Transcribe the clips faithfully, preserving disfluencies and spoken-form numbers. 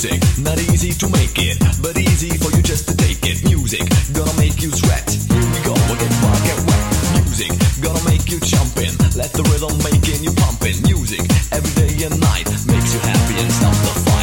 Music, not easy to make it, but easy for you just to take it. Music, gonna make you sweat. Here we go, get wild, get wet. Music, gonna make you jumpin'. Let the rhythm making you pumpin'. Music, every day and night, makes you happy and stop the fight.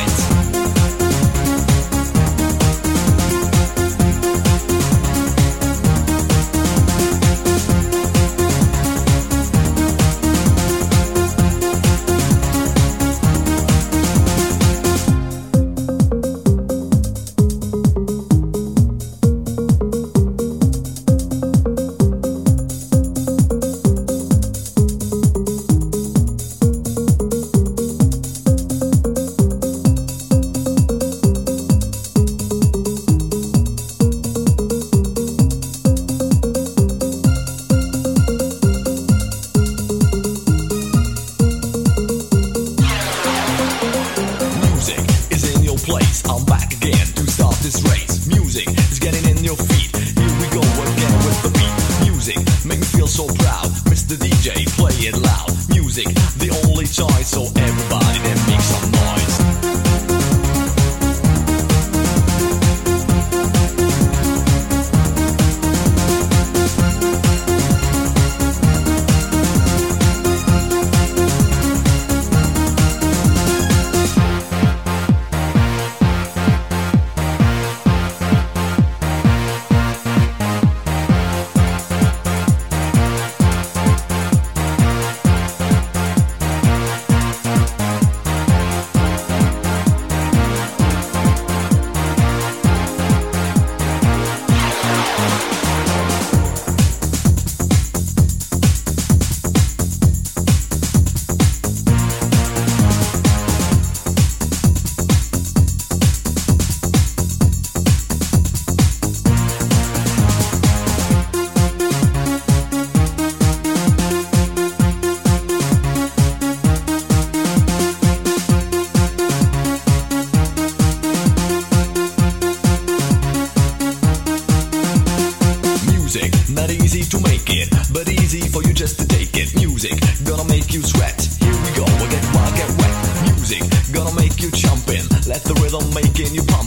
Let the rhythm making you pump.